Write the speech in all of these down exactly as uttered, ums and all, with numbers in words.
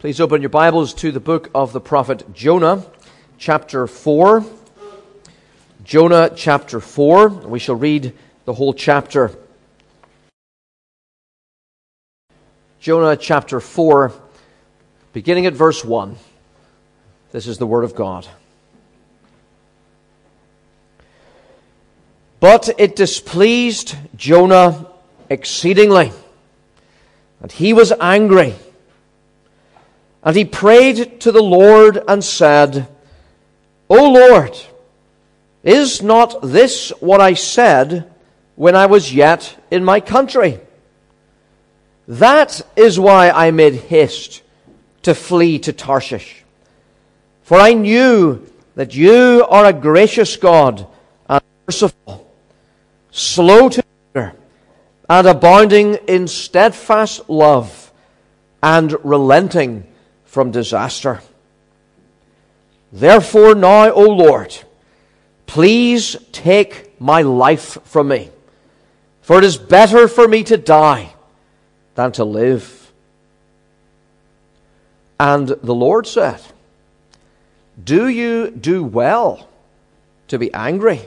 Please open your Bibles to the book of the prophet Jonah, chapter four. Jonah, chapter four. We shall read the whole chapter. Jonah, chapter four, beginning at verse one. This is the word of God. But it displeased Jonah exceedingly, and he was angry. And he prayed to the Lord and said, O Lord, is not this what I said when I was yet in my country? That is why I made haste to flee to Tarshish. For I knew that you are a gracious God and merciful, slow to anger, and abounding in steadfast love, and relenting from disaster. Therefore now, O Lord, please take my life from me, for it is better for me to die than to live. And the Lord said, Do you do well to be angry?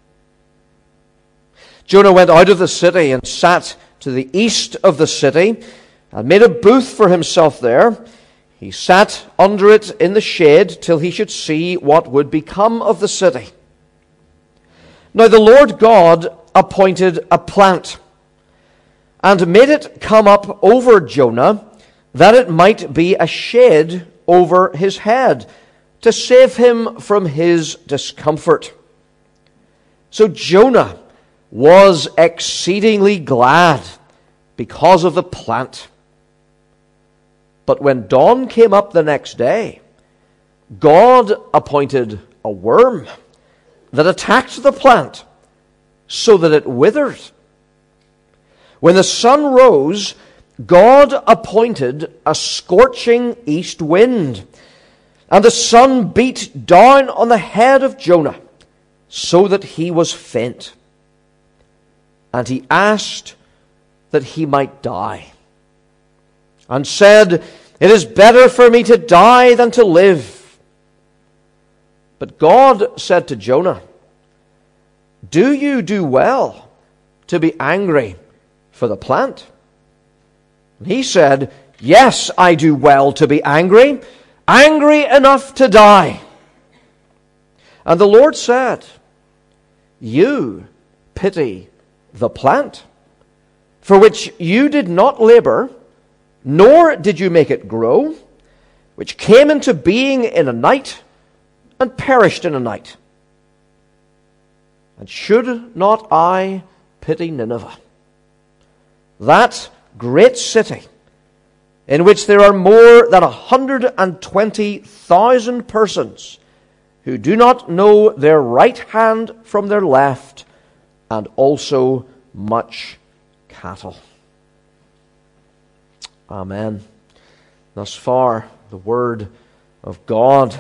Jonah went out of the city and sat to the east of the city and made a booth for himself there. He sat under it in the shade till he should see what would become of the city. Now the Lord God appointed a plant and made it come up over Jonah, that it might be a shade over his head, to save him from his discomfort. So Jonah was exceedingly glad because of the plant. But when dawn came up the next day, God appointed a worm that attacked the plant so that it withered. When the sun rose, God appointed a scorching east wind, and the sun beat down on the head of Jonah so that he was faint. And he asked that he might die, and said, It is better for me to die than to live. But God said to Jonah, Do you do well to be angry for the plant? And he said, Yes, I do well to be angry, angry enough to die. And the Lord said, You pity the plant, for which you did not labor, nor did you make it grow, which came into being in a night and perished in a night. And should not I pity Nineveh, that great city, in which there are more than a hundred and twenty thousand persons who do not know their right hand from their left, and also much cattle. Amen. Thus far, the word of God.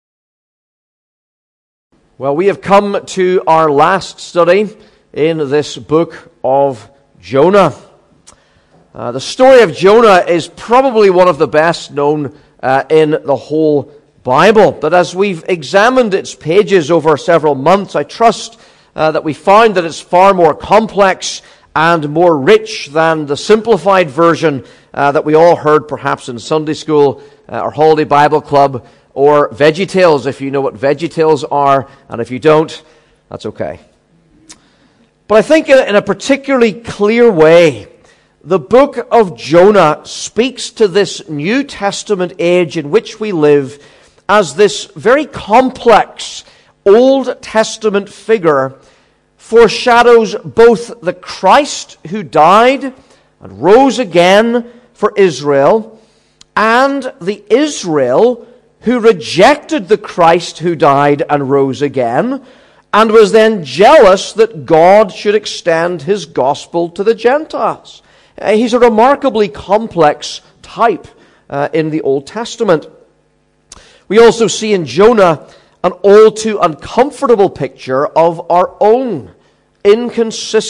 Well, we have come to our last study in this book of Jonah. Uh, the story of Jonah is probably one of the best known uh, in the whole Bible. But as we've examined its pages over several months, I trust uh, that we find that it's far more complex and more rich than the simplified version uh, that we all heard perhaps in Sunday school uh, or Holiday Bible Club or VeggieTales, if you know what VeggieTales are, and if you don't, that's okay. But I think in a particularly clear way, the book of Jonah speaks to this New Testament age in which we live as this very complex Old Testament figure foreshadows both the Christ who died and rose again for Israel, and the Israel who rejected the Christ who died and rose again, and was then jealous that God should extend his gospel to the Gentiles. Uh, he's a remarkably complex type uh, in the Old Testament. We also see in Jonah an all too uncomfortable picture of our own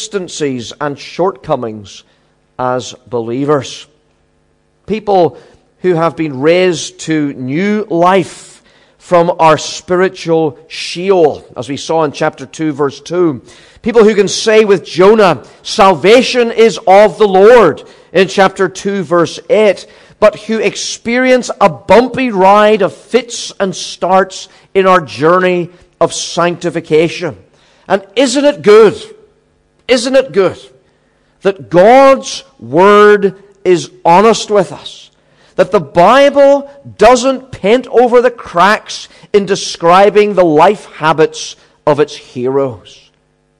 inconsistencies and shortcomings as believers. People who have been raised to new life from our spiritual Sheol, as we saw in chapter two, verse two. People who can say with Jonah, salvation is of the Lord, in chapter two, verse eight, but who experience a bumpy ride of fits and starts in our journey of sanctification. And isn't it good? Isn't it good that God's Word is honest with us? That the Bible doesn't paint over the cracks in describing the life habits of its heroes.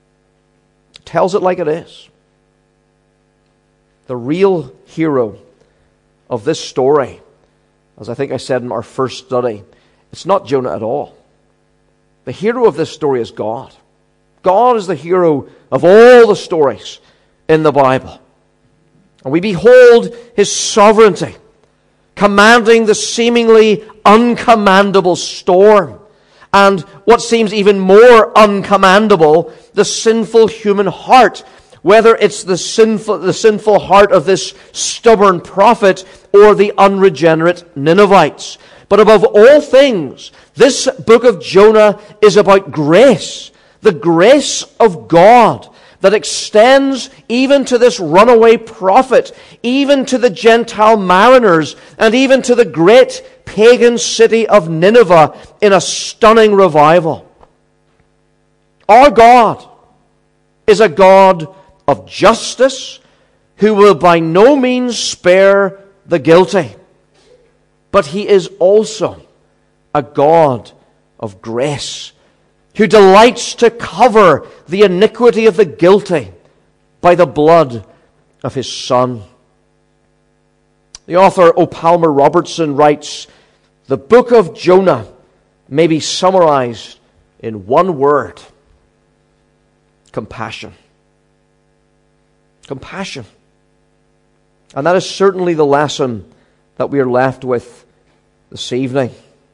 It tells it like it is. The real hero of this story, as I think I said in our first study, it's not Jonah at all. The hero of this story is God. God is the hero of all the stories in the Bible. And we behold His sovereignty, commanding the seemingly uncommandable storm, and what seems even more uncommandable, the sinful human heart, whether it's the sinful, the sinful heart of this stubborn prophet or the unregenerate Ninevites. But above all things, this book of Jonah is about grace, the grace of God that extends even to this runaway prophet, even to the Gentile mariners, and even to the great pagan city of Nineveh in a stunning revival. Our God is a God of justice who will by no means spare the guilty, but He is also a God of grace who delights to cover the iniquity of the guilty by the blood of His Son. The author O. Palmer Robertson writes, the book of Jonah may be summarized in one word: compassion. Compassion. And that is certainly the lesson that we are left with this evening.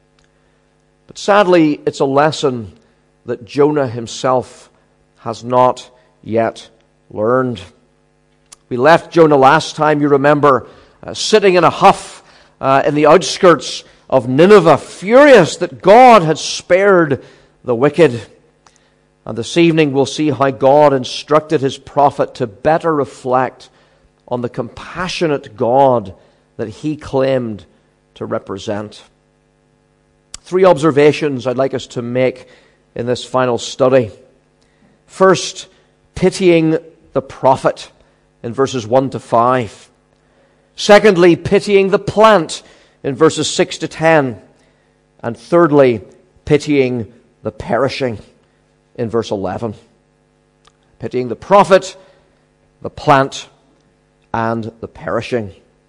But sadly, it's a lesson that Jonah himself has not yet learned. We left Jonah last time, you remember, uh, sitting in a huff uh, in the outskirts of Nineveh, furious that God had spared the wicked. And this evening we'll see how God instructed His prophet to better reflect on the compassionate God that he claimed to represent. Three observations I'd like us to make in this final study. First, pitying the prophet in verses one to five. Secondly, pitying the plant in verses six to ten. And thirdly, pitying the perishing in verse eleven. Pitying the prophet, the plant, and the perishing.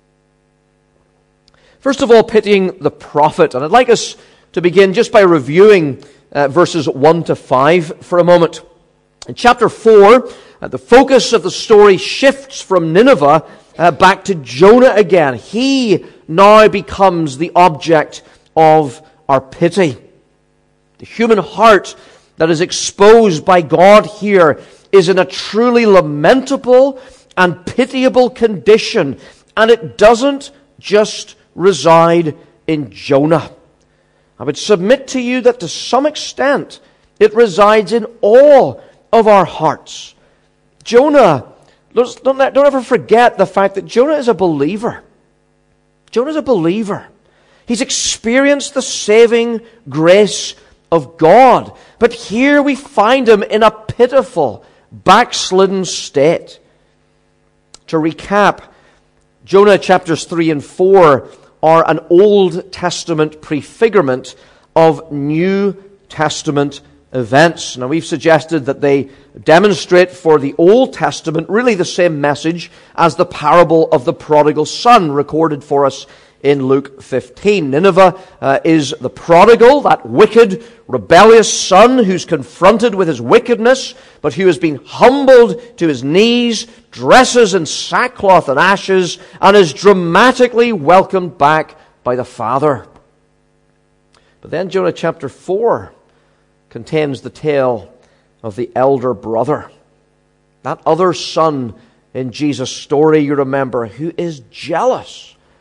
First of all, pitying the prophet. And I'd like us to begin just by reviewing uh, verses one to five for a moment. In chapter four, uh, the focus of the story shifts from Nineveh uh, back to Jonah again. He now becomes the object of our pity. The human heart that is exposed by God here is in a truly lamentable and pitiable condition, and it doesn't just reside in Jonah. I would submit to you that to some extent it resides in all of our hearts. Jonah, don't, don't ever forget the fact that Jonah is a believer. Jonah is a believer. He's experienced the saving grace of God. But here we find him in a pitiful, backslidden state. To recap, Jonah chapters three and four are an Old Testament prefigurement of New Testament events. Now, we've suggested that they demonstrate for the Old Testament really the same message as the parable of the prodigal son recorded for us in Luke fifteen. Nineveh uh, is the prodigal, that wicked, rebellious son who's confronted with his wickedness, but who has been humbled to his knees, dresses in sackcloth and ashes, and is dramatically welcomed back by the Father. But then Jonah chapter four contains the tale of the elder brother, that other son in Jesus' story, you remember, who is jealous.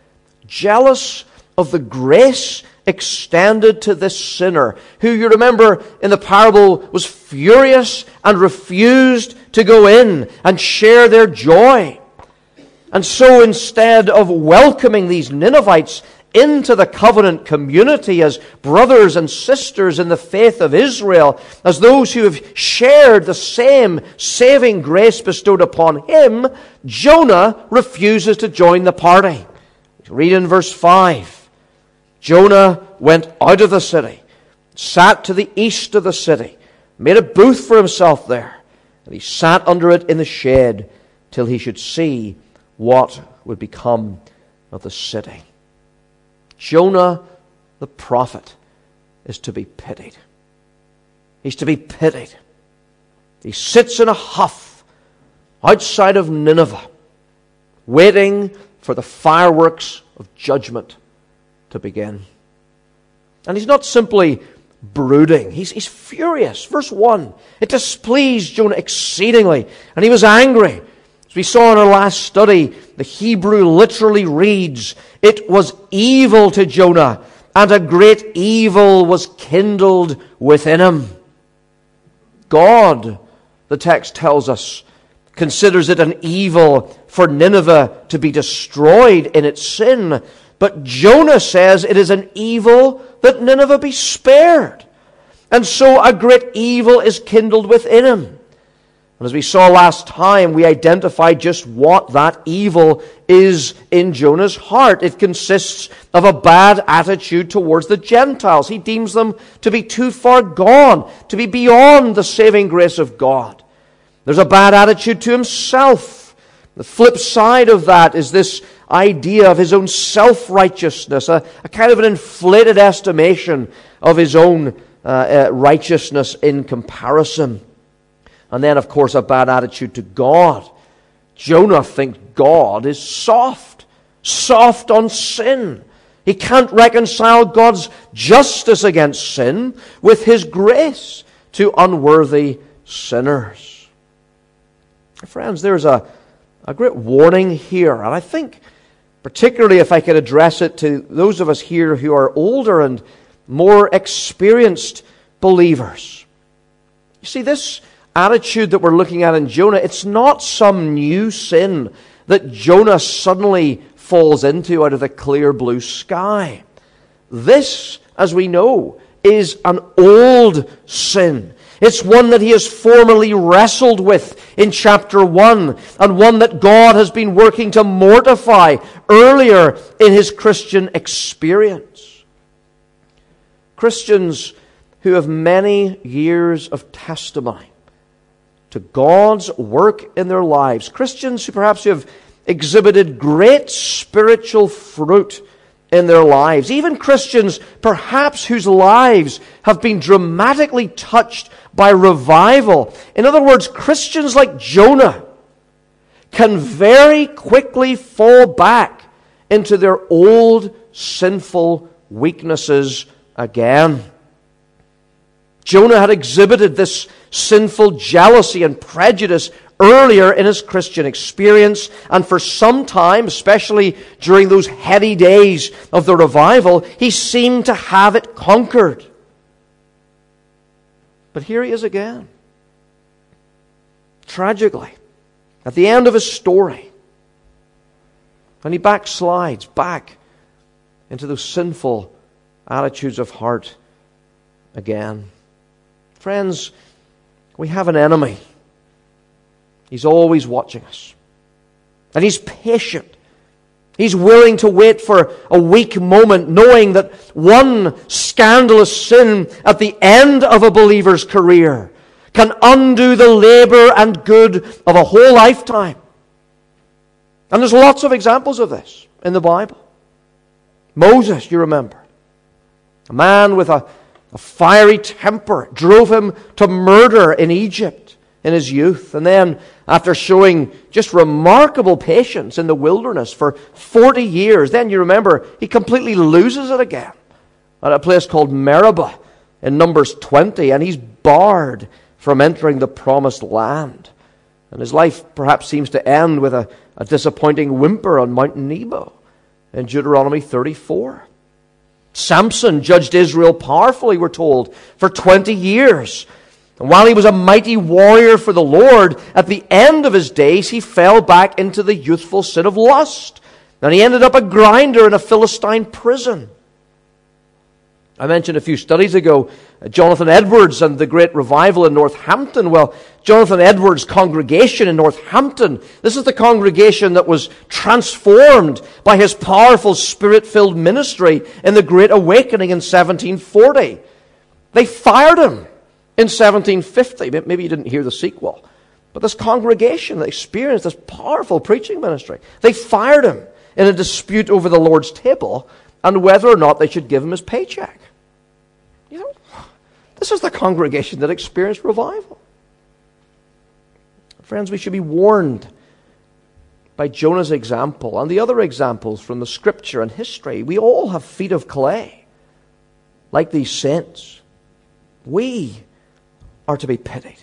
jealous of the grace extended to this sinner, who, you remember in the parable, was furious and refused to go in and share their joy. And so instead of welcoming these Ninevites into the covenant community as brothers and sisters in the faith of Israel, as those who have shared the same saving grace bestowed upon him, Jonah refuses to join the party. Read in verse five. Jonah went out of the city, sat to the east of the city, made a booth for himself there, and he sat under it in the shade till he should see what would become of the city. Jonah, the prophet, is to be pitied. He's to be pitied. He sits in a huff outside of Nineveh, waiting for the fireworks of judgment to begin. And he's not simply brooding. He's, he's furious. Verse one, it displeased Jonah exceedingly, and he was angry. As we saw in our last study, the Hebrew literally reads, it was evil to Jonah, and a great evil was kindled within him. God, the text tells us, considers it an evil for Nineveh to be destroyed in its sin. But Jonah says it is an evil that Nineveh be spared. And so a great evil is kindled within him. And as we saw last time, we identified just what that evil is in Jonah's heart. It consists of a bad attitude towards the Gentiles. He deems them to be too far gone, to be beyond the saving grace of God. There's a bad attitude to himself. The flip side of that is this idea of his own self-righteousness, a, a kind of an inflated estimation of his own uh, uh, righteousness in comparison. And then, of course, a bad attitude to God. Jonah thinks God is soft, soft on sin. He can't reconcile God's justice against sin with his grace to unworthy sinners. Friends, there's a, a great warning here, and I think particularly if I could address it to those of us here who are older and more experienced believers. You see, this attitude that we're looking at in Jonah, it's not some new sin that Jonah suddenly falls into out of the clear blue sky. This, as we know, is an old sin. It's one that he has formerly wrestled with in chapter one, and one that God has been working to mortify earlier in his Christian experience. Christians who have many years of testimony to God's work in their lives, Christians who perhaps have exhibited great spiritual fruit in their lives, even Christians perhaps whose lives have been dramatically touched by revival. In other words, Christians like Jonah can very quickly fall back into their old sinful weaknesses again. Jonah had exhibited this sinful jealousy and prejudice earlier in his Christian experience, and for some time, especially during those heady days of the revival, he seemed to have it conquered. But here he is again. Tragically, at the end of his story, and he backslides back into those sinful attitudes of heart again. Friends, we have an enemy. He's always watching us. And he's patient. He's willing to wait for a weak moment, knowing that one scandalous sin at the end of a believer's career can undo the labor and good of a whole lifetime. And there's lots of examples of this in the Bible. Moses, you remember. A man with a, a fiery temper drove him to murder in Egypt in his youth. And then, after showing just remarkable patience in the wilderness for forty years, then you remember, he completely loses it again at a place called Meribah in Numbers twenty, and he's barred from entering the promised land. And his life perhaps seems to end with a, a disappointing whimper on Mount Nebo in Deuteronomy thirty-four. Samson judged Israel powerfully, we're told, for twenty years. And while he was a mighty warrior for the Lord, at the end of his days he fell back into the youthful sin of lust. And he ended up a grinder in a Philistine prison. I mentioned a few studies ago uh, Jonathan Edwards and the great revival in Northampton. Well, Jonathan Edwards' congregation in Northampton, this is the congregation that was transformed by his powerful Spirit-filled ministry in the Great Awakening in seventeen forty. They fired him in seventeen fifty. Maybe you didn't hear the sequel. But this congregation that experienced this powerful preaching ministry, they fired him in a dispute over the Lord's table and whether or not they should give him his paycheck. You know, this is the congregation that experienced revival. Friends, we should be warned by Jonah's example and the other examples from the Scripture and history. We all have feet of clay, like these saints. We are to be pitied.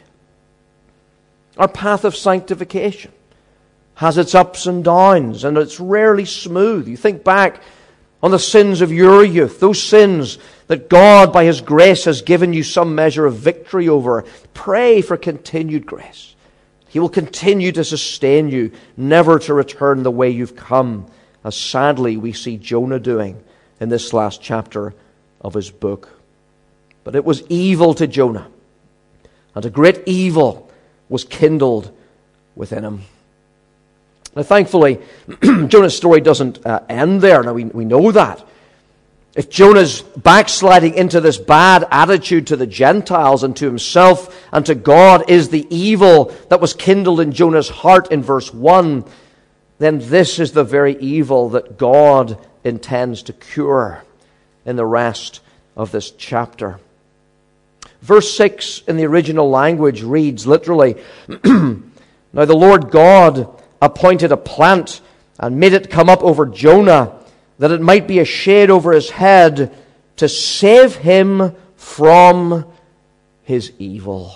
Our path of sanctification has its ups and downs, and it's rarely smooth. You think back on the sins of your youth, those sins that God, by His grace, has given you some measure of victory over. Pray for continued grace. He will continue to sustain you, never to return the way you've come, as sadly we see Jonah doing in this last chapter of his book. But it was evil to Jonah, and a great evil was kindled within him. Now, thankfully, Jonah's story doesn't uh, end there. Now, we, we know that. If Jonah's backsliding into this bad attitude to the Gentiles and to himself and to God is the evil that was kindled in Jonah's heart in verse one, then this is the very evil that God intends to cure in the rest of this chapter. Verse six in the original language reads literally, Now the Lord God appointed a plant and made it come up over Jonah, that it might be a shade over his head to save him from his evil.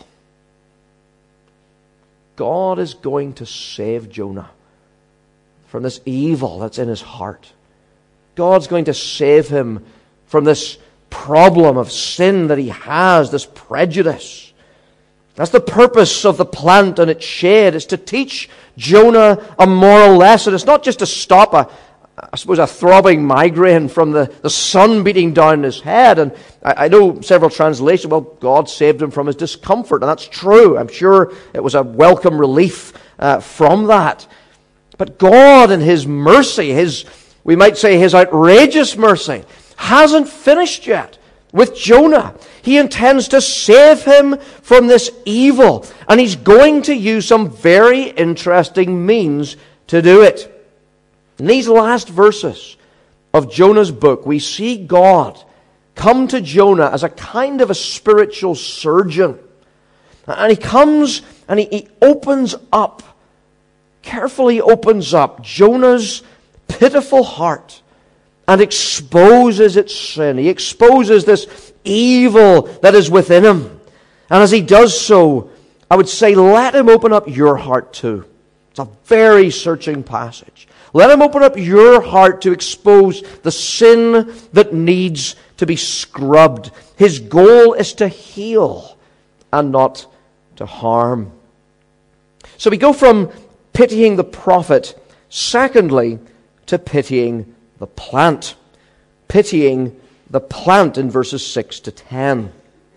God is going to save Jonah from this evil that's in his heart. God's going to save him from this problem of sin that he has, this prejudice. That's the purpose of the plant and its shade, is to teach Jonah a moral lesson. It's not just to stop a, I suppose, a throbbing migraine from the, the sun beating down his head. And I, I know several translations, well, God saved him from his discomfort, and that's true. I'm sure it was a welcome relief uh, from that. But God in His mercy, His, we might say His outrageous mercy, hasn't finished yet with Jonah. He intends to save him from this evil, and He's going to use some very interesting means to do it. In these last verses of Jonah's book, we see God come to Jonah as a kind of a spiritual surgeon. And He comes and He, he opens up, carefully opens up Jonah's pitiful heart and exposes its sin. He exposes this evil that is within him. And as He does so, I would say, let Him open up your heart too. It's a very searching passage. Let Him open up your heart to expose the sin that needs to be scrubbed. His goal is to heal and not to harm. So we go from pitying the prophet, secondly, to pitying the plant. Pitying the plant in verses six to ten.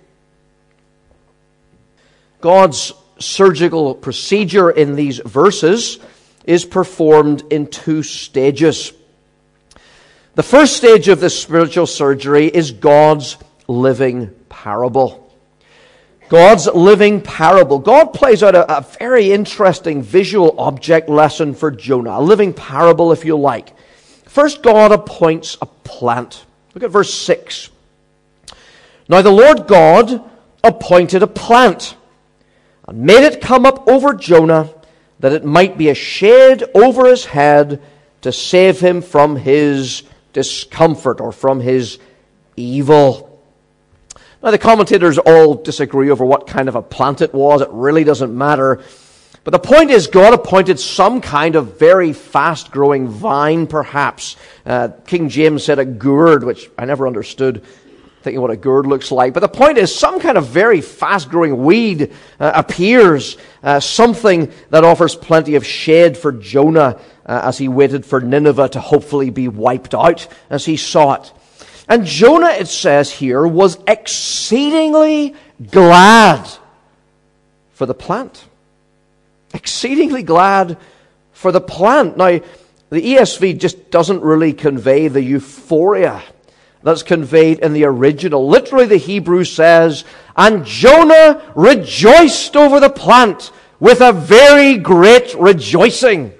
God's surgical procedure in these verses is performed in two stages. The first stage of this spiritual surgery is God's living parable. God's living parable. God plays out a, a very interesting visual object lesson for Jonah. A living parable, if you like. First, God appoints a plant. Look at verse six. Now the Lord God appointed a plant and made it come up over Jonah, that it might be a shade over his head to save him from his discomfort or from his evil. Now the commentators all disagree over what kind of a plant it was. It really doesn't matter. But the point is, God appointed some kind of very fast-growing vine, perhaps. Uh, King James said a gourd, which I never understood, thinking what a gourd looks like. But the point is, some kind of very fast-growing weed uh, appears, uh, something that offers plenty of shade for Jonah uh, as he waited for Nineveh to hopefully be wiped out as he saw it. And Jonah, it says here, was exceedingly glad for the plant. Exceedingly glad for the plant. Now, the E S V just doesn't really convey the euphoria that's conveyed in the original. Literally, the Hebrew says, and Jonah rejoiced over the plant with a very great rejoicing.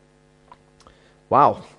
Wow.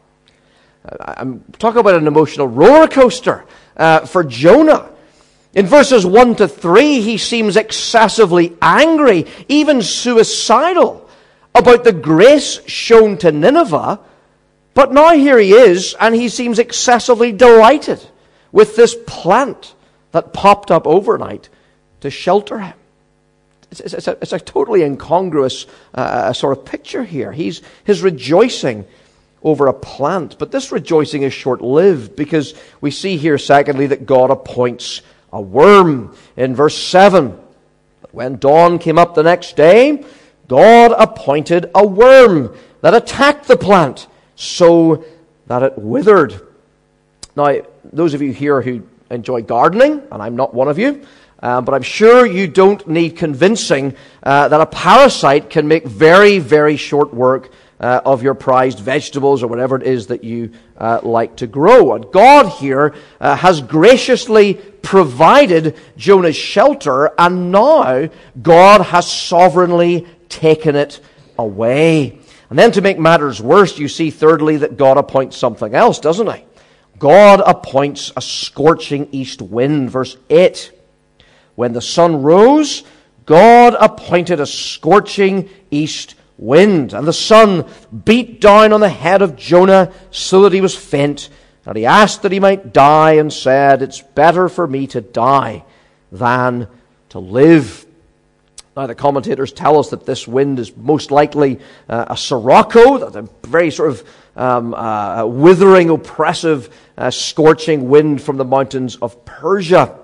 I'm talking about an emotional roller coaster uh, for Jonah. In verses one to three, he seems excessively angry, even suicidal, about the grace shown to Nineveh. But now here he is, and he seems excessively delighted with this plant that popped up overnight to shelter him. It's, it's, it's, a, it's a totally incongruous uh, sort of picture here. He's his rejoicing over a plant. But this rejoicing is short-lived, because we see here, secondly, that God appoints a worm. In verse seven, when dawn came up the next day, God appointed a worm that attacked the plant so that it withered. Now, those of you here who enjoy gardening, and I'm not one of you, um, but I'm sure you don't need convincing uh, that a parasite can make very, very short work Uh, of your prized vegetables or whatever it is that you uh, like to grow. And God here uh, has graciously provided Jonah's shelter, and now God has sovereignly taken it away. And then to make matters worse, you see thirdly that God appoints something else, doesn't he? God appoints a scorching east wind. Verse eight. When the sun rose, God appointed a scorching east wind, and the sun beat down on the head of Jonah so that he was faint, and he asked that he might die, and said, it's better for me to die than to live. Now, the commentators tell us that this wind is most likely uh, a sirocco, a very sort of um, uh, withering, oppressive, uh, scorching wind from the mountains of Persia.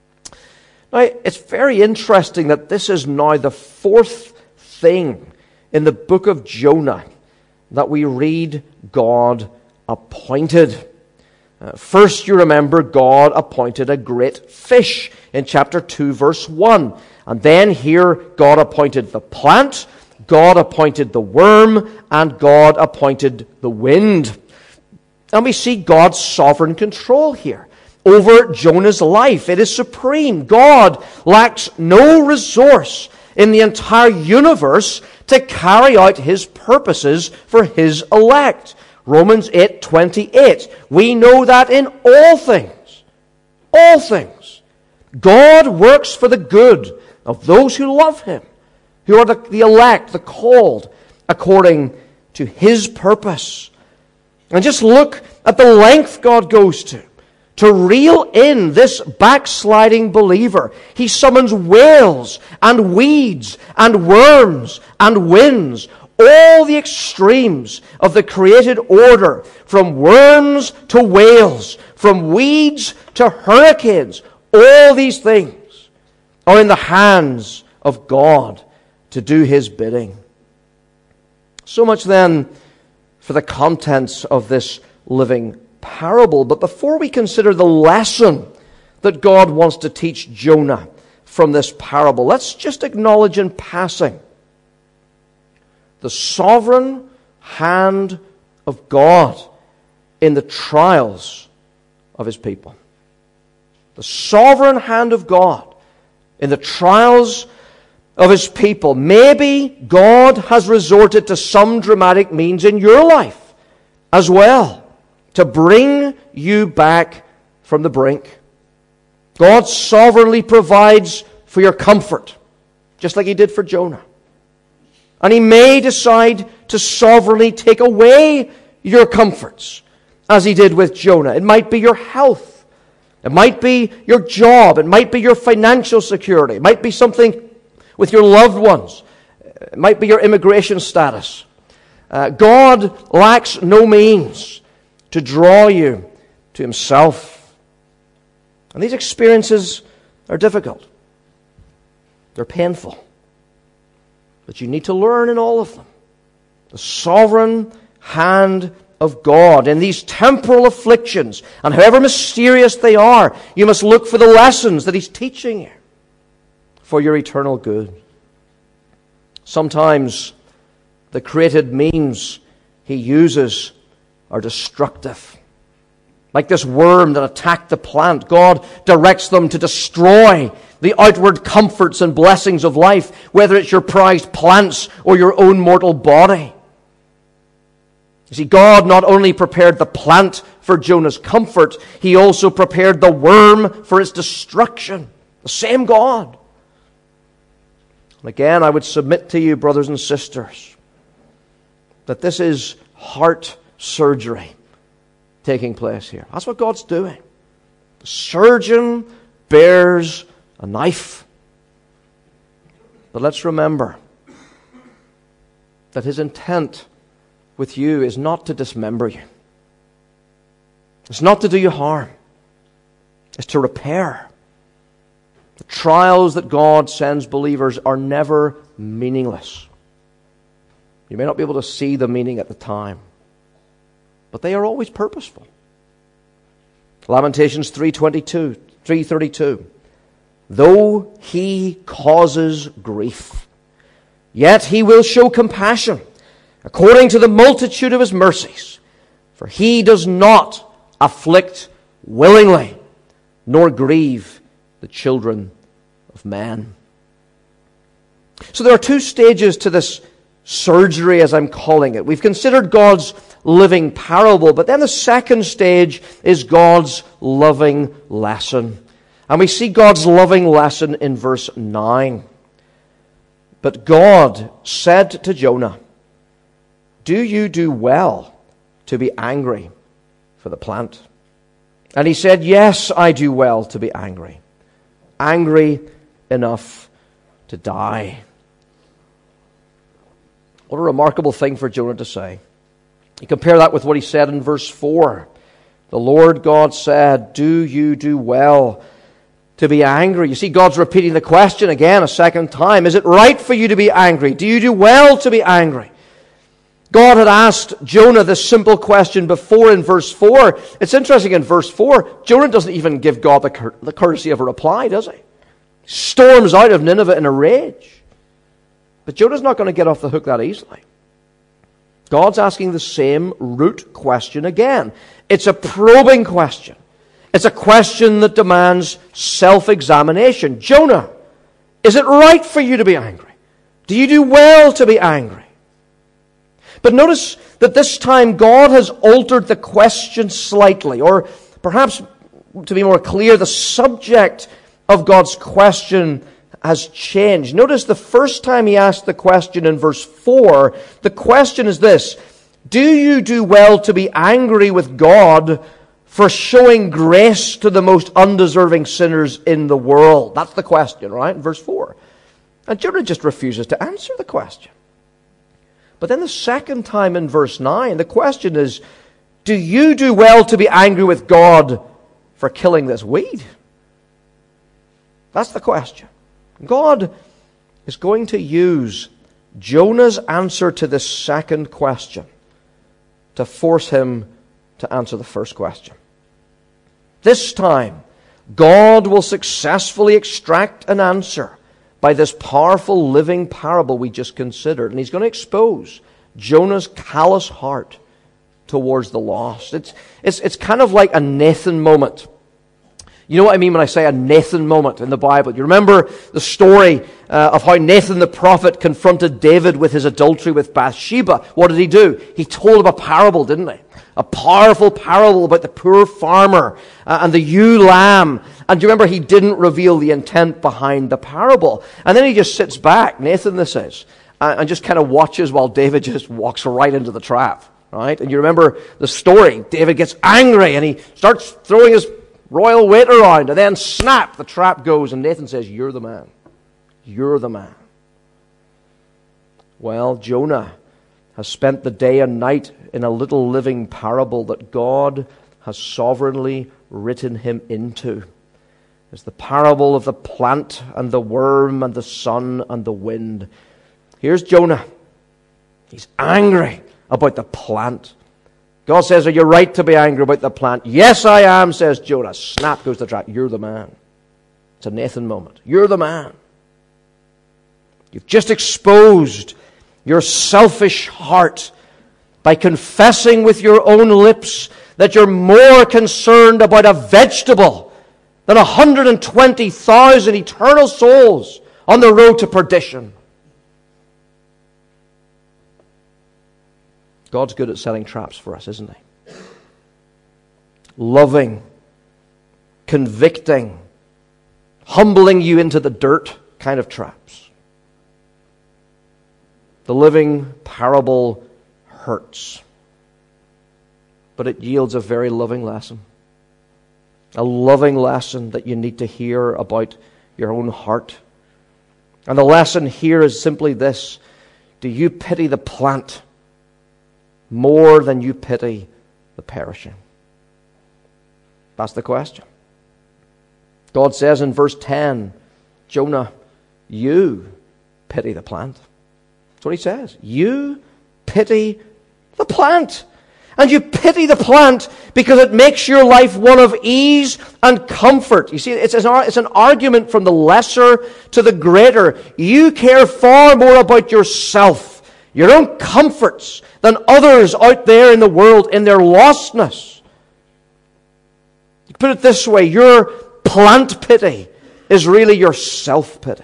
Now, it's very interesting that this is now the fourth thing in the book of Jonah that we read God appointed. Uh, first, you remember, God appointed a great fish in chapter two, verse one. And then here, God appointed the plant, God appointed the worm, and God appointed the wind. And we see God's sovereign control here over Jonah's life. It is supreme. God lacks no resource in the entire universe to carry out His purposes for His elect. Romans eight twenty-eight. We know that in all things, all things, God works for the good of those who love Him, who are the, the elect, the called, according to His purpose. And just look at the length God goes to, to reel in this backsliding believer. He summons whales and weeds and worms and winds, all the extremes of the created order, from worms to whales, from weeds to hurricanes. All these things are in the hands of God to do His bidding. So much then for the contents of this living parable. But before we consider the lesson that God wants to teach Jonah from this parable, let's just acknowledge in passing the sovereign hand of God in the trials of His people. The sovereign hand of God in the trials of His people. Maybe God has resorted to some dramatic means in your life as well to bring you back from the brink. God sovereignly provides for your comfort, just like He did for Jonah. And He may decide to sovereignly take away your comforts, as He did with Jonah. It might be your health. It might be your job. It might be your financial security. It might be something with your loved ones. It might be your immigration status. Uh, God lacks no means to draw you to himself. And these experiences are difficult. They're painful. But you need to learn in all of them the sovereign hand of God. In these temporal afflictions, and however mysterious they are, you must look for the lessons that he's teaching you for your eternal good. Sometimes the created means he uses are destructive. Like this worm that attacked the plant, God directs them to destroy the outward comforts and blessings of life, whether it's your prized plants or your own mortal body. You see, God not only prepared the plant for Jonah's comfort, he also prepared the worm for its destruction. The same God. And again, I would submit to you, brothers and sisters, that this is heart surgery taking place here. That's what God's doing. The surgeon bears a knife. But let's remember that his intent with you is not to dismember you. It's not to do you harm. It's to repair. The trials that God sends believers are never meaningless. You may not be able to see the meaning at the time, but they are always purposeful. Lamentations three twenty-two, three thirty-two. Though he causes grief, yet he will show compassion according to the multitude of his mercies. For he does not afflict willingly, nor grieve the children of men. So there are two stages to this surgery, as I'm calling it. We've considered God's living parable, but then the second stage is God's loving lesson. And we see God's loving lesson in verse nine. But God said to Jonah, do you do well to be angry for the plant? And he said, yes, I do well to be angry. Angry enough to die. What a remarkable thing for Jonah to say. You compare that with what he said in verse four. The Lord God said, do you do well to be angry? You see, God's repeating the question again a second time. Is it right for you to be angry? Do you do well to be angry? God had asked Jonah this simple question before in verse four. It's interesting, in verse four, Jonah doesn't even give God the, cur- the courtesy of a reply, does he? Storms out of Nineveh in a rage. But Jonah's not going to get off the hook that easily. God's asking the same root question again. It's a probing question. It's a question that demands self-examination. Jonah, is it right for you to be angry? Do you do well to be angry? But notice that this time God has altered the question slightly, or perhaps, to be more clear, the subject of God's question has changed. Notice the first time he asked the question in verse four, the question is this: do you do well to be angry with God for showing grace to the most undeserving sinners in the world? That's the question, right? In verse four. And Jonah just refuses to answer the question. But then the second time in verse nine, the question is, do you do well to be angry with God for killing this weed? That's the question. God is going to use Jonah's answer to this second question to force him to answer the first question. This time, God will successfully extract an answer by this powerful living parable we just considered. And he's going to expose Jonah's callous heart towards the lost. It's, it's, it's kind of like a Nathan moment. You know what I mean when I say a Nathan moment in the Bible? You remember the story uh, of how Nathan the prophet confronted David with his adultery with Bathsheba. What did he do? He told him a parable, didn't he? A powerful parable about the poor farmer uh, and the ewe lamb. And do you remember he didn't reveal the intent behind the parable? And then he just sits back, Nathan this is, uh, and just kind of watches while David just walks right into the trap. Right? And you remember the story. David gets angry and he starts throwing his royal weight around, and then snap, the trap goes, and Nathan says, you're the man. You're the man. Well, Jonah has spent the day and night in a little living parable that God has sovereignly written him into. It's the parable of the plant and the worm and the sun and the wind. Here's Jonah. He's angry about the plant. God says, are you right to be angry about the plant? Yes, I am, says Jonah. Snap goes the trap. You're the man. It's a Nathan moment. You're the man. You've just exposed your selfish heart by confessing with your own lips that you're more concerned about a vegetable than one hundred twenty thousand eternal souls on the road to perdition. God's good at setting traps for us, isn't he? Loving, convicting, humbling you into the dirt kind of traps. The living parable hurts, but it yields a very loving lesson. A loving lesson that you need to hear about your own heart. And the lesson here is simply this: do you pity the plant more than you pity the perishing? That's the question. God says in verse ten, Jonah, you pity the plant. That's what he says. You pity the plant. And you pity the plant because it makes your life one of ease and comfort. You see, it's an, it's an argument from the lesser to the greater. You care far more about yourself, your own comforts, than others out there in the world in their lostness. You put it this way, your plant pity is really your self-pity.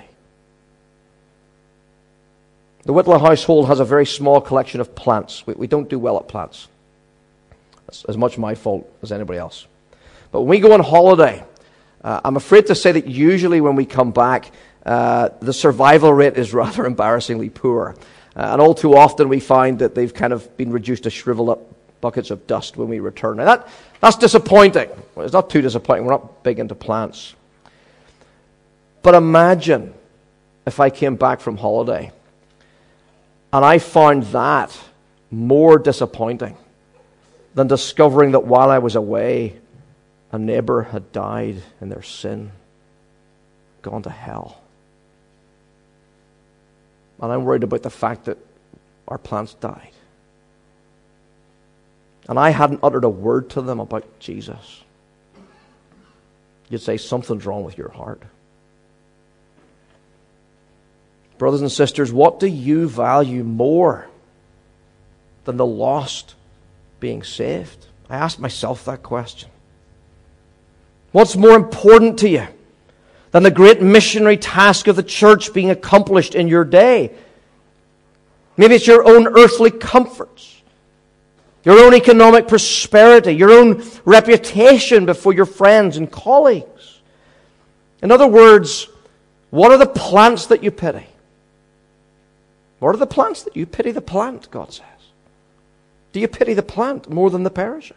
The Whitler household has a very small collection of plants. We, we don't do well at plants. That's as much my fault as anybody else. But when we go on holiday, uh, I'm afraid to say that usually when we come back, uh, the survival rate is rather embarrassingly poor. Uh, and all too often we find that they've kind of been reduced to shriveled up buckets of dust when we return. Now that, that's disappointing. Well, it's not too disappointing. We're not big into plants. But imagine if I came back from holiday and I found that more disappointing than discovering that while I was away, a neighbor had died in their sin, gone to hell. And I'm worried about the fact that our plants died. And I hadn't uttered a word to them about Jesus. You'd say, something's wrong with your heart. Brothers and sisters, what do you value more than the lost being saved? I asked myself that question. What's more important to you than the great missionary task of the church being accomplished in your day? Maybe it's your own earthly comforts, your own economic prosperity, your own reputation before your friends and colleagues. In other words, what are the plants that you pity? What are the plants that you pity the plant, God says? Do you pity the plant more than the perishing?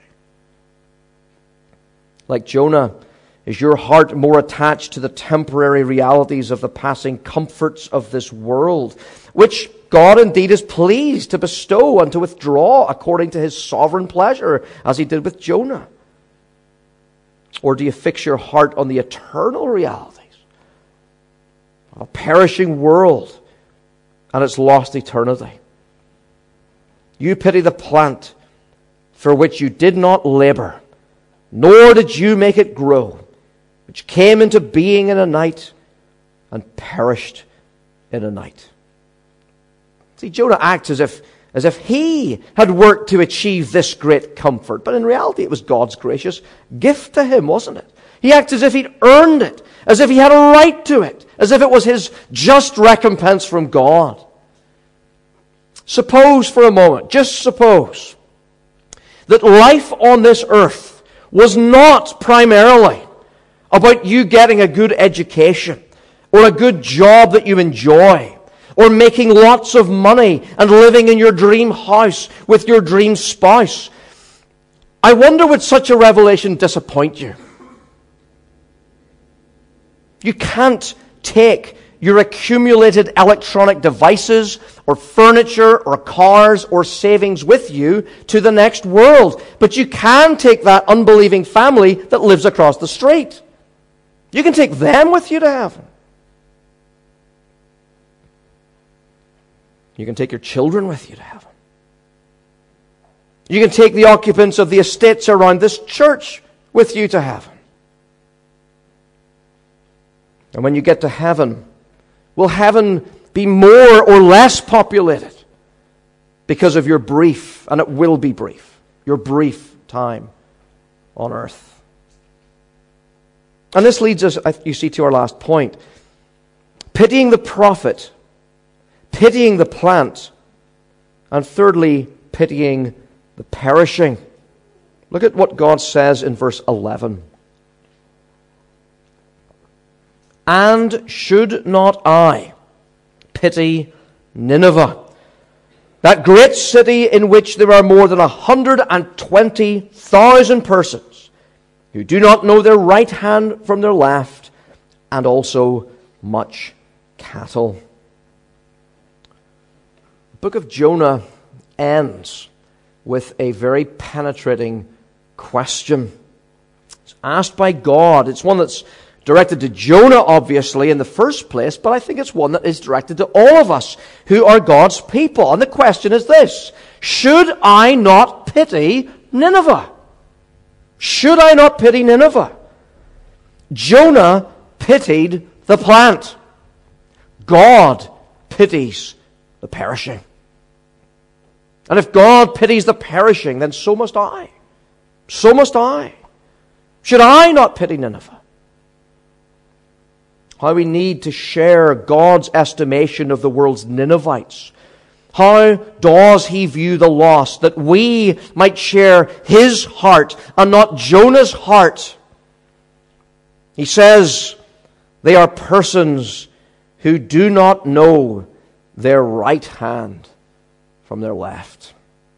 Like Jonah, is your heart more attached to the temporary realities of the passing comforts of this world, which God indeed is pleased to bestow and to withdraw according to his sovereign pleasure, as he did with Jonah? Or do you fix your heart on the eternal realities of a perishing world and its lost eternity? You pity the plant for which you did not labor, nor did you make it grow, which came into being in a night and perished in a night. See, Jonah acts as if, as if he had worked to achieve this great comfort, but in reality it was God's gracious gift to him, wasn't it? He acts as if he'd earned it, as if he had a right to it, as if it was his just recompense from God. Suppose for a moment, just suppose, that life on this earth was not primarily about you getting a good education or a good job that you enjoy or making lots of money and living in your dream house with your dream spouse. I wonder, would such a revelation disappoint you? You can't take your accumulated electronic devices or furniture or cars or savings with you to the next world. But you can take that unbelieving family that lives across the street. You can take them with you to heaven. You can take your children with you to heaven. You can take the occupants of the estates around this church with you to heaven. And when you get to heaven, will heaven be more or less populated because of your brief, and it will be brief, your brief time on earth? And this leads us, you see, to our last point. Pitying the prophet, pitying the plant, and thirdly, pitying the perishing. Look at what God says in verse eleven. And should not I pity Nineveh, that great city in which there are more than one hundred twenty thousand persons who do not know their right hand from their left, and also much cattle. The book of Jonah ends with a very penetrating question. It's asked by God. It's one that's directed to Jonah, obviously, in the first place, but I think it's one that is directed to all of us who are God's people. And the question is this: should I not pity Nineveh? Should I not pity Nineveh? Jonah pitied the plant. God pities the perishing. And if God pities the perishing, then so must I. So must I. Should I not pity Nineveh? How we need to share God's estimation of the world's Ninevites. How does He view the lost, that we might share His heart and not Jonah's heart? He says they are persons who do not know their right hand from their left.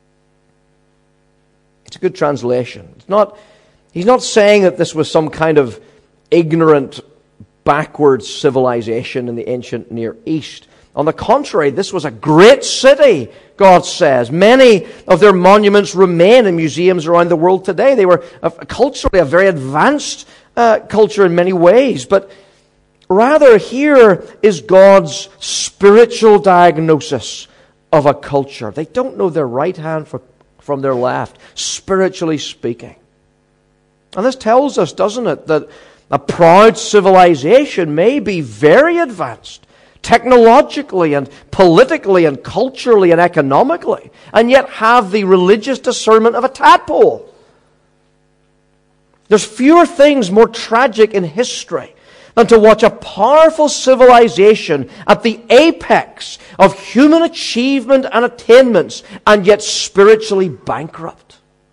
It's a good translation. It's not, he's not saying that this was some kind of ignorant, backward civilization in the ancient Near East. On the contrary, this was a great city, God says. Many of their monuments remain in museums around the world today. They were a, culturally a very advanced uh, culture in many ways. But rather, here is God's spiritual diagnosis of a culture. They don't know their right hand for, from their left, spiritually speaking. And this tells us, doesn't it, that a proud civilization may be very advanced, technologically and politically and culturally and economically, and yet have the religious discernment of a tadpole. There's fewer things more tragic in history than to watch a powerful civilization at the apex of human achievement and attainments, and yet spiritually bankrupt.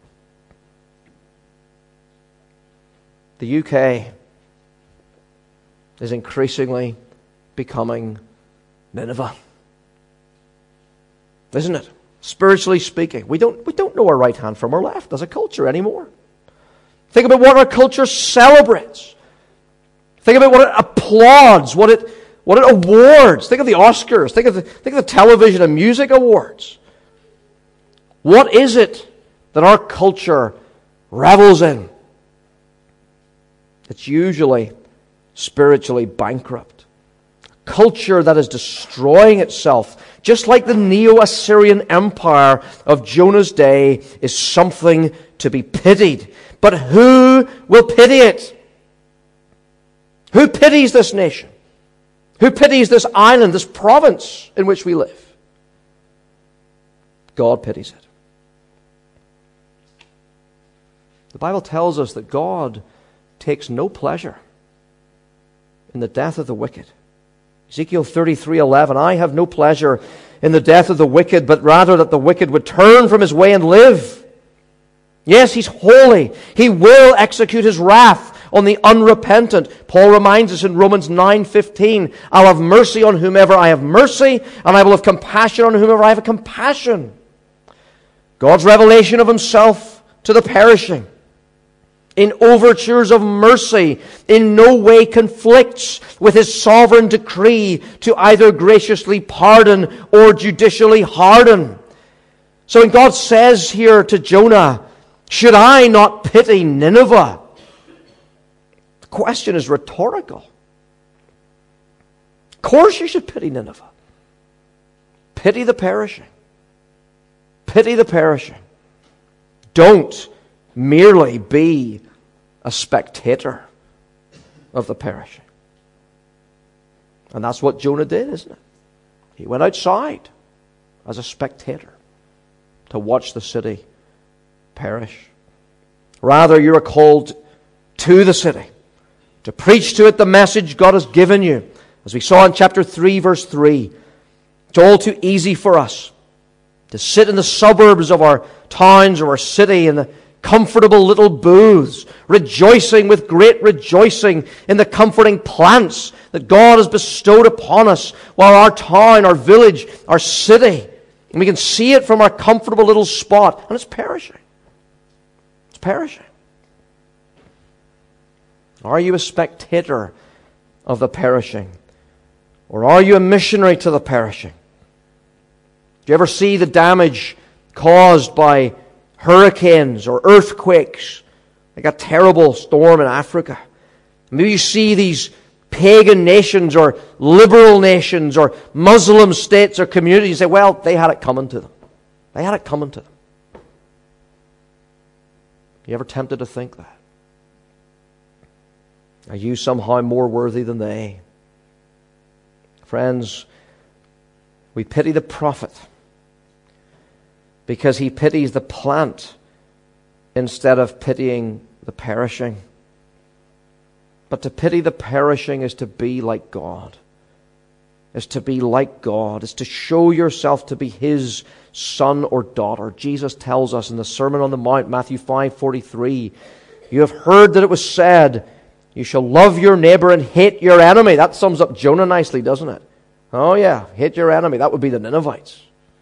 The U K is increasingly becoming Nineveh. Isn't it? Spiritually speaking, we don't, we don't know our right hand from our left as a culture anymore. Think about what our culture celebrates. Think about what it applauds, what it, what it awards. Think of the Oscars. Think of the, think of the television and music awards. What is it that our culture revels in? It's usually spiritually bankrupt. A culture that is destroying itself, just like the Neo-Assyrian Empire of Jonah's day, is something to be pitied. But who will pity it? Who pities this nation? Who pities this island, this province in which we live? God pities it. The Bible tells us that God takes no pleasure in the death of the wicked. Ezekiel thirty-three eleven, I have no pleasure in the death of the wicked, but rather that the wicked would turn from his way and live. Yes, He's holy. He will execute His wrath on the unrepentant. Paul reminds us in Romans nine fifteen, I'll have mercy on whomever I have mercy, and I will have compassion on whomever I have compassion. God's revelation of Himself to the perishing. in overtures of mercy, in no way conflicts with his sovereign decree to either graciously pardon or judicially harden. So when God says here to Jonah, should I not pity Nineveh? The question is rhetorical. Of course you should pity Nineveh. Pity the perishing. Pity the perishing. Don't merely be a spectator of the perishing. And that's what Jonah did, isn't it? He went outside as a spectator to watch the city perish. Rather, you are called to the city, to preach to it the message God has given you. As we saw in chapter three, verse three, it's all too easy for us to sit in the suburbs of our towns or our city in the comfortable little booths, rejoicing with great rejoicing in the comforting plants that God has bestowed upon us, while our town, our village, our city, and we can see it from our comfortable little spot, and it's perishing. It's perishing. Are you a spectator of the perishing? Or are you a missionary to the perishing? Do you ever see the damage caused by hurricanes or earthquakes? Like a terrible storm in Africa. Maybe you see these pagan nations or liberal nations or Muslim states or communities and say, well, they had it coming to them. They had it coming to them. You ever tempted to think that? Are you somehow more worthy than they? Friends, we pity the prophet because he pities the plant instead of pitying the perishing. But to pity the perishing is to be like God. Is to be like God. Is to show yourself to be His son or daughter. Jesus tells us in the Sermon on the Mount, Matthew five forty-three, you have heard that it was said, you shall love your neighbor and hate your enemy. That sums up Jonah nicely, doesn't it? Oh yeah, hate your enemy. That would be the Ninevites.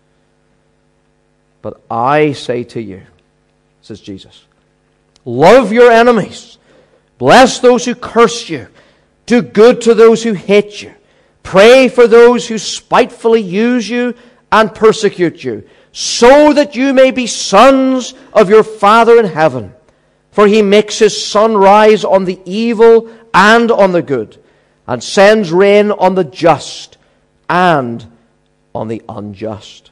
But I say to you, says Jesus, love your enemies. Bless those who curse you. Do good to those who hate you. Pray for those who spitefully use you and persecute you, so that you may be sons of your Father in heaven. For He makes His sun rise on the evil and on the good, and sends rain on the just and on the unjust.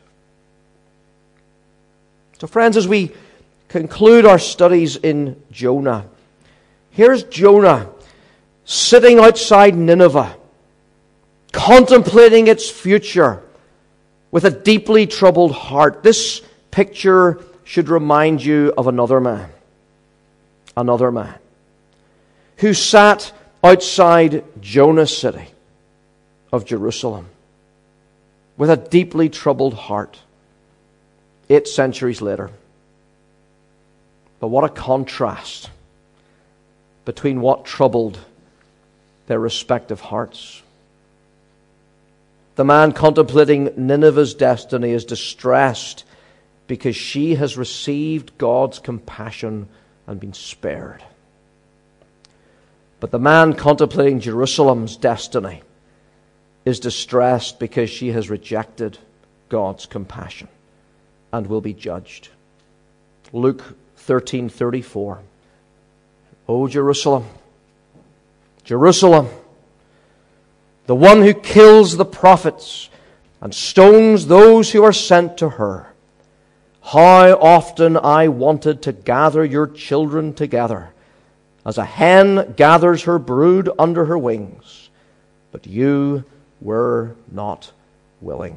So friends, as we conclude our studies in Jonah, here's Jonah sitting outside Nineveh, contemplating its future with a deeply troubled heart. This picture should remind you of another man. Another man who sat outside Jonah's city of Jerusalem with a deeply troubled heart eight centuries later. But what a contrast between what troubled their respective hearts. The man contemplating Nineveh's destiny is distressed because she has received God's compassion and been spared. But the man contemplating Jerusalem's destiny is distressed because she has rejected God's compassion and will be judged. Luke thirteen thirty-four. O Jerusalem, Jerusalem, the one who kills the prophets and stones those who are sent to her. How often I wanted to gather your children together, as a hen gathers her brood under her wings, but you were not willing.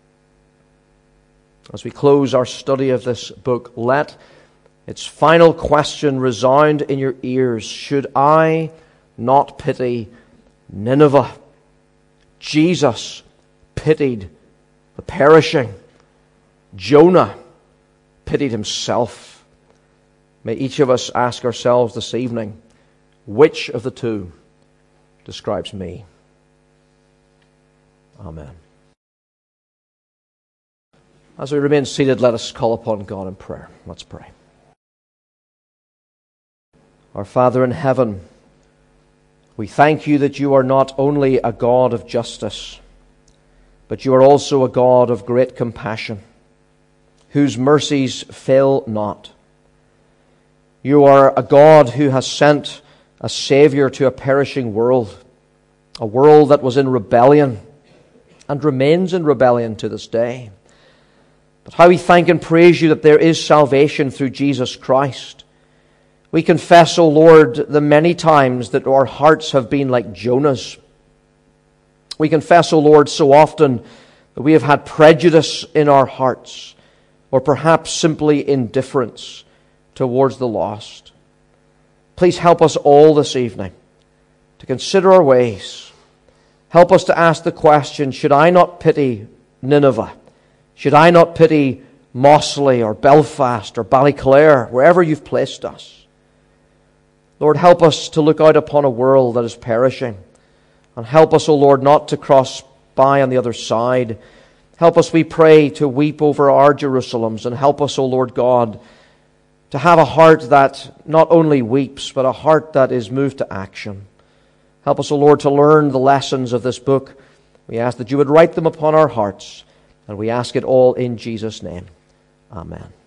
As we close our study of this book, let its final question resound in your ears. Should I not pity Nineveh? Jesus pitied the perishing. Jonah pitied himself. May each of us ask ourselves this evening, which of the two describes me? Amen. As we remain seated, let us call upon God in prayer. Let's pray. Our Father in heaven, we thank you that you are not only a God of justice, but you are also a God of great compassion, whose mercies fail not. You are a God who has sent a Savior to a perishing world, a world that was in rebellion and remains in rebellion to this day. But how we thank and praise you that there is salvation through Jesus Christ. We confess, O Lord, the many times that our hearts have been like Jonah's. We confess, O Lord, so often that we have had prejudice in our hearts, or perhaps simply indifference towards the lost. Please help us all this evening to consider our ways. Help us to ask the question, should I not pity Nineveh? Should I not pity Mossley or Belfast or Ballyclare, wherever you've placed us? Lord, help us to look out upon a world that is perishing. And help us, O Lord, not to cross by on the other side. Help us, we pray, to weep over our Jerusalems. And help us, O Lord God, to have a heart that not only weeps, but a heart that is moved to action. Help us, O Lord, to learn the lessons of this book. We ask that you would write them upon our hearts. And we ask it all in Jesus' name. Amen.